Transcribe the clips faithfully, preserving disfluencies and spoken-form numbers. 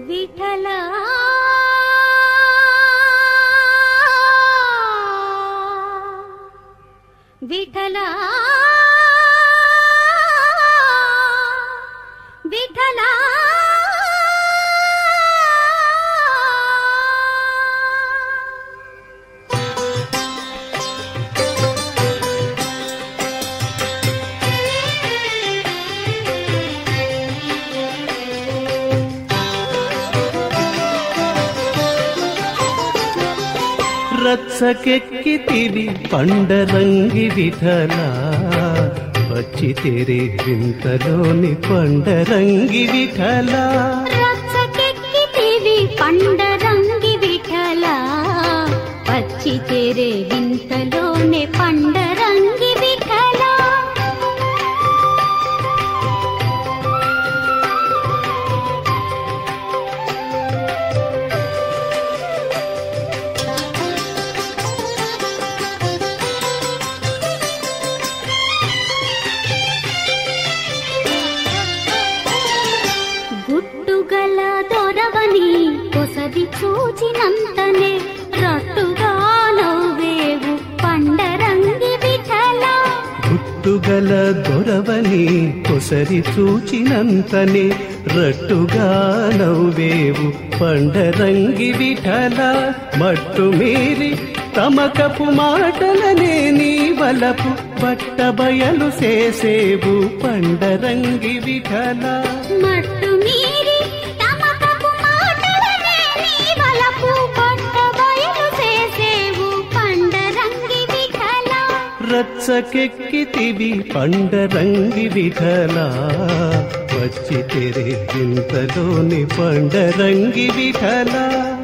విఠలా విఠలా విఠలా రచ్చకెక్కితివి పండరంగి విఠలా వచ్చి తెరే వింతలోని పండరంగి విఠలా రచ్చకెక్కితివి పండరంగి విఠలా వచ్చి తెరే వింతలోని పండరంగి విఠలా గుట్టుగల దొరవని కొసది చూచినంతనే రట్టుగా నవ్వేవు పండరంగి విఠలా గుట్టుగల దొరవని కొసరి చూచినంతనే రట్టుగా నవ్వేవు పండరంగి విఠలా మట్టు మీరి తమకపు మాటలనే నీ వలపు బట్ట బయలు చేసేవు పండరంగి విఠలా మట్టు మీరి తమకపు మాటలనే నీ వలపు బట్ట బయలు చేసేవు పండరంగి విఠలా రచ్చకెక్కితివి పండరంగి విఠలా వచ్చి తెరే వింతలోని పండరంగి విఠలా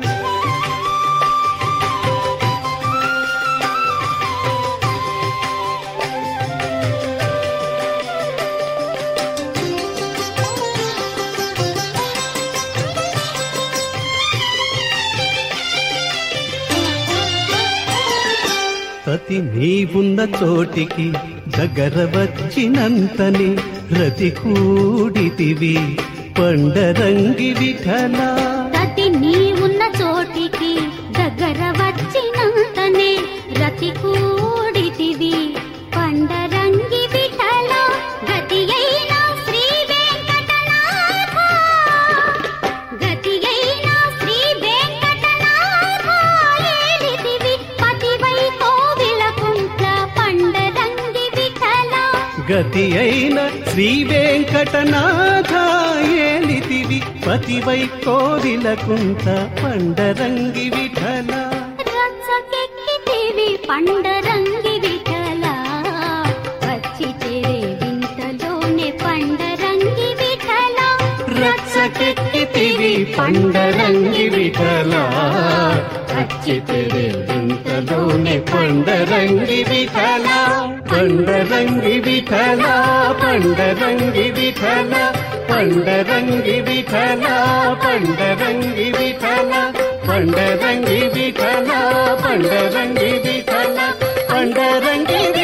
ప్రతి నీవున్న చోటికి దగ్గర వచ్చినంతని రతి కూడితివి పండరంగి విఠలా ప్రతి నీవున్న చోటికి దగ్గర వచ్చినంతనే రతి కూడితివి పండరంగి విఠలా గతి అయిన శ్రీ వెంకటనాథ గతి అయిన శ్రీ వెంకటనాథ ఏలితివి పతివై కోవిలకుంట్ల పండరంగి విఠలా గతి అయిన శ్రీ వెంకటనాథ ఏలితివి పతివై కోరిలకుంట పండరంగి విఠలా రచ్చకెక్కితివి పండరంగి విఠలా వచ్చి తెరే వింతలోనే పండరంగి విఠలా రచ్చకెక్కితివి పండరంగి విఠలా వచ్చి తెరే వింతలోనే పండరంగి విఠలా పండరంగి విఠలా పండరంగి విఠలా పండరంగి విఠలా పండరంగి విఠలా పండరంగి విఠలా పండరంగి విఠలా పండరంగి